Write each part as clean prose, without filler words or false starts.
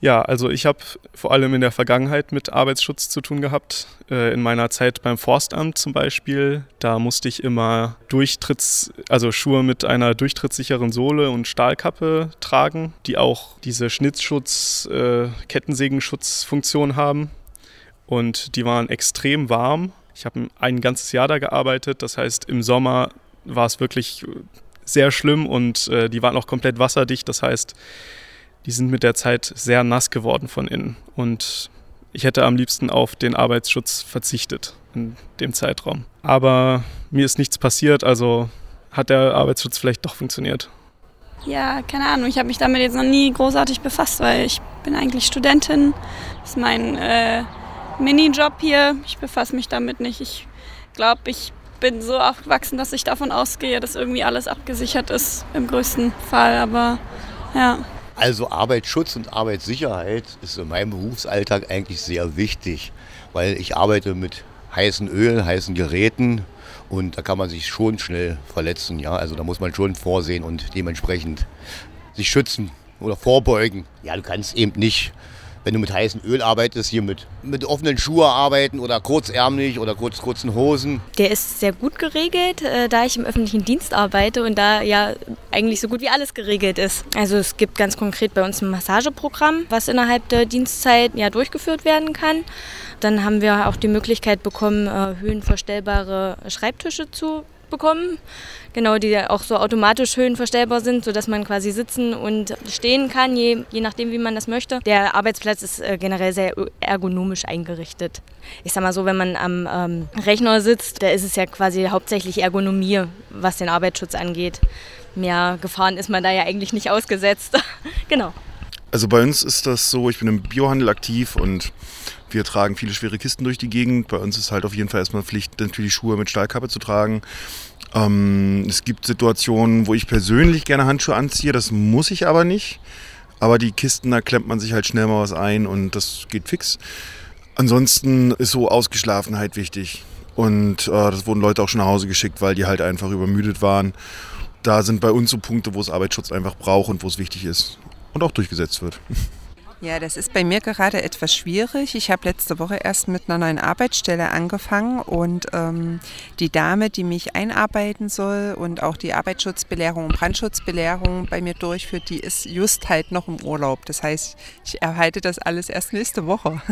Ja, also ich habe vor allem in der Vergangenheit mit Arbeitsschutz zu tun gehabt. In meiner Zeit beim Forstamt zum Beispiel, da musste ich immer Schuhe mit einer durchtrittsicheren Sohle und Stahlkappe tragen, die auch diese Schnittschutz, Kettensägenschutzfunktion haben. Und die waren extrem warm. Ich habe ein ganzes Jahr da gearbeitet, das heißt im Sommer war es wirklich sehr schlimm und die waren auch komplett wasserdicht, das heißt, die sind mit der Zeit sehr nass geworden von innen und ich hätte am liebsten auf den Arbeitsschutz verzichtet in dem Zeitraum. Aber mir ist nichts passiert, also hat der Arbeitsschutz vielleicht doch funktioniert. Ja, keine Ahnung, ich habe mich damit jetzt noch nie großartig befasst, weil ich bin eigentlich Studentin. Das ist mein Minijob hier, ich befasse mich damit nicht. Ich glaube, ich bin so aufgewachsen, dass ich davon ausgehe, dass irgendwie alles abgesichert ist im größten Fall, aber ja. Also Arbeitsschutz und Arbeitssicherheit ist in meinem Berufsalltag eigentlich sehr wichtig, weil ich arbeite mit heißen Ölen, heißen Geräten und da kann man sich schon schnell verletzen. Ja? Also da muss man schon vorsehen und dementsprechend sich schützen oder vorbeugen. Ja, du kannst eben nicht, wenn du mit heißem Öl arbeitest, hier mit offenen Schuhen arbeiten oder kurzärmlich oder kurzen Hosen. Der ist sehr gut geregelt, da ich im öffentlichen Dienst arbeite und da ja eigentlich so gut wie alles geregelt ist. Also es gibt ganz konkret bei uns ein Massageprogramm, was innerhalb der Dienstzeit ja durchgeführt werden kann. Dann haben wir auch die Möglichkeit bekommen, höhenverstellbare Schreibtische zu bekommen. Genau, die auch so automatisch höhenverstellbar sind, sodass man quasi sitzen und stehen kann, je nachdem, wie man das möchte. Der Arbeitsplatz ist generell sehr ergonomisch eingerichtet. Ich sag mal so, wenn man am Rechner sitzt, da ist es ja quasi hauptsächlich Ergonomie, was den Arbeitsschutz angeht. Mehr Gefahren ist man da ja eigentlich nicht ausgesetzt. Genau. Also bei uns ist das so, ich bin im Biohandel aktiv und wir tragen viele schwere Kisten durch die Gegend. Bei uns ist halt auf jeden Fall erstmal Pflicht, natürlich Schuhe mit Stahlkappe zu tragen. Es gibt Situationen, wo ich persönlich gerne Handschuhe anziehe, das muss ich aber nicht. Aber die Kisten, da klemmt man sich halt schnell mal was ein und das geht fix. Ansonsten ist so Ausgeschlafenheit wichtig. Und das wurden Leute auch schon nach Hause geschickt, weil die halt einfach übermüdet waren. Da sind bei uns so Punkte, wo es Arbeitsschutz einfach braucht und wo es wichtig ist und auch durchgesetzt wird. Ja, das ist bei mir gerade etwas schwierig. Ich habe letzte Woche erst mit einer neuen Arbeitsstelle angefangen und die Dame, die mich einarbeiten soll und auch die Arbeitsschutzbelehrung und Brandschutzbelehrung bei mir durchführt, die ist just halt noch im Urlaub. Das heißt, ich erhalte das alles erst nächste Woche.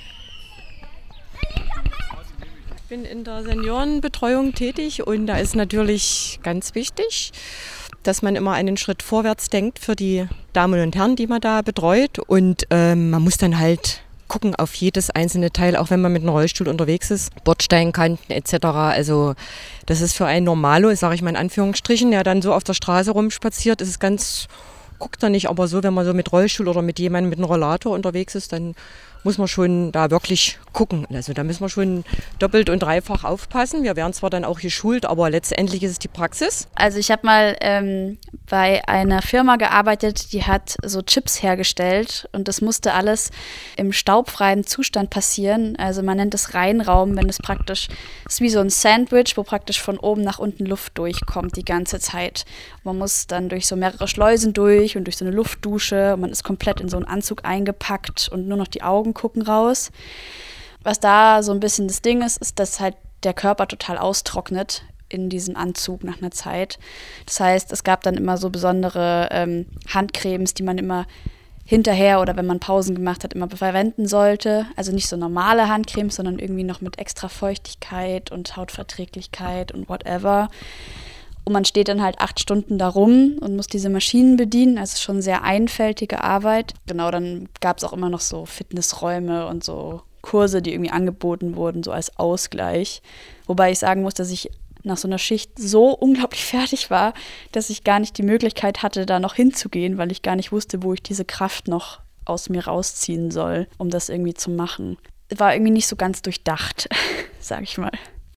Ich bin in der Seniorenbetreuung tätig und da ist natürlich ganz wichtig, dass man immer einen Schritt vorwärts denkt für die Damen und Herren, die man da betreut. Und man muss dann halt gucken auf jedes einzelne Teil, auch wenn man mit einem Rollstuhl unterwegs ist. Bordsteinkanten etc. Also das ist für einen Normalo, sage ich mal in Anführungsstrichen, der dann so auf der Straße rumspaziert, ist es ganz, guckt er nicht, aber so, wenn man so mit Rollstuhl oder mit jemandem mit einem Rollator unterwegs ist, dann muss man schon da wirklich gucken. Also da müssen wir schon doppelt und dreifach aufpassen. Wir werden zwar dann auch geschult, aber letztendlich ist es die Praxis. Also ich habe mal bei einer Firma gearbeitet, die hat so Chips hergestellt und das musste alles im staubfreien Zustand passieren. Also man nennt es Reinraum, wenn es praktisch ist wie so ein Sandwich, wo praktisch von oben nach unten Luft durchkommt die ganze Zeit. Man muss dann durch so mehrere Schleusen durch und durch so eine Luftdusche. Und man ist komplett in so einen Anzug eingepackt und nur noch die Augen gucken raus. Was da so ein bisschen das Ding ist, ist, dass halt der Körper total austrocknet in diesem Anzug nach einer Zeit. Das heißt, es gab dann immer so besondere Handcremes, die man immer hinterher oder wenn man Pausen gemacht hat, immer verwenden sollte. Also nicht so normale Handcremes, sondern irgendwie noch mit extra Feuchtigkeit und Hautverträglichkeit und whatever. Und man steht dann halt 8 Stunden da rum und muss diese Maschinen bedienen. Also schon sehr einfältige Arbeit. Genau, dann gab es auch immer noch so Fitnessräume und so Kurse, die irgendwie angeboten wurden, so als Ausgleich. Wobei ich sagen muss, dass ich nach so einer Schicht so unglaublich fertig war, dass ich gar nicht die Möglichkeit hatte, da noch hinzugehen, weil ich gar nicht wusste, wo ich diese Kraft noch aus mir rausziehen soll, um das irgendwie zu machen. War irgendwie nicht so ganz durchdacht, sag ich mal.